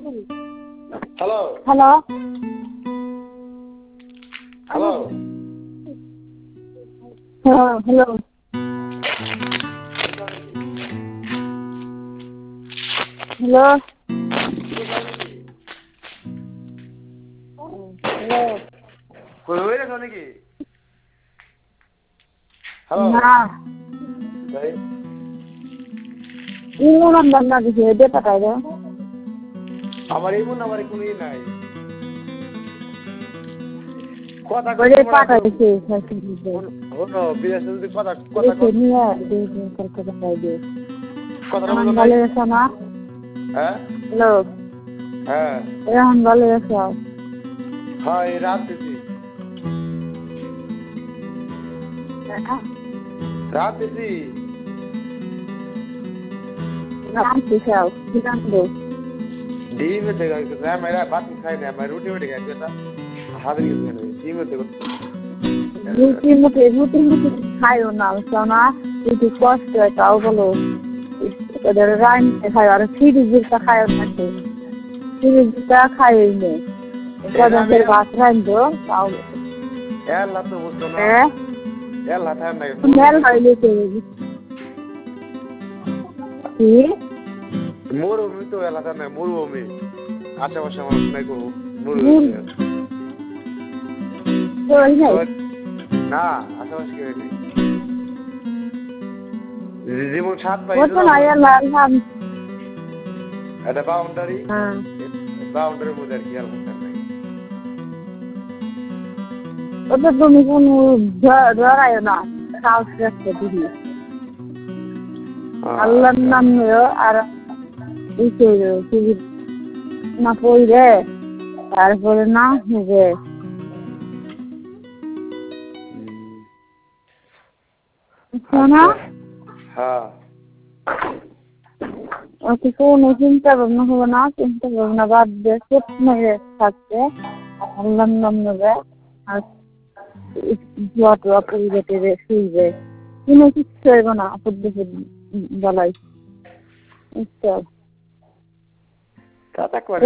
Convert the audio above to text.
Hello hello hello হ্যাঁ hello hello hello কই হয়ে গেছো নাকি? হ্যালো না ভাই ইমো নাম্বার না দিছে দে পাঠাই দাও আমার এই মন আমার কোনো ই নাই কথা ওরে পাঠাই দিছে হলো বিদেশে যদি কথা দেখে নিয়ে দে করতে পাঠাই দে কথা এখন বলো ভালো আছো না হ্যাঁ হ্যালো হ্যাঁ এখন ভালো আছো হ্যাঁ এই রাত দিছি রাত দিছি নাম কি চাও কি নাম দে ডিম থেকে না মেরা ভাত খাই না मैं रोटी वोटी खाई था हाथ की मैंने डिम থেকে রুটি খাইও না বুঝছো না যদি কষ্ট হয় তাও বলো ওদের রাইনতে খাই আর ফ্রিজটা খাইও না ফ্রিজটা খাইই নে কদিন ভাত রাইনবো তাও এলা তো বুঝছো না হ্যাঁ এলা থাম না মেল হইলে কি মরুভূমি তো এলাকা নাই মরুভূমি আশেপাশে মানুষ নাই কোনো মরুভূমি না আশেপাশে কেউ নেই যেমন সাত পাই এটা বাউন্ডারি বাউন্ডারির মধ্যে আর কি আর মধ্যে নাই ওটা তুমি কোনো ধরায় না সাহস রাখতে দিদি আল্লাহর নাম নিও আর না পড়বে তারপরে না হবে না হ্যাঁ ওকে কোনো চিন্তা ভাবনা হবে না চিন্তা ভাবনা বাদ দিয়ে চুপ মেরে থাকবে আল্লাহর নাম নেবে আর দোয়া টোয়া পড়বে টেরে শুইবে কোনো কিচ্ছু হইব না আপদ বলাই বুঝতে তা করে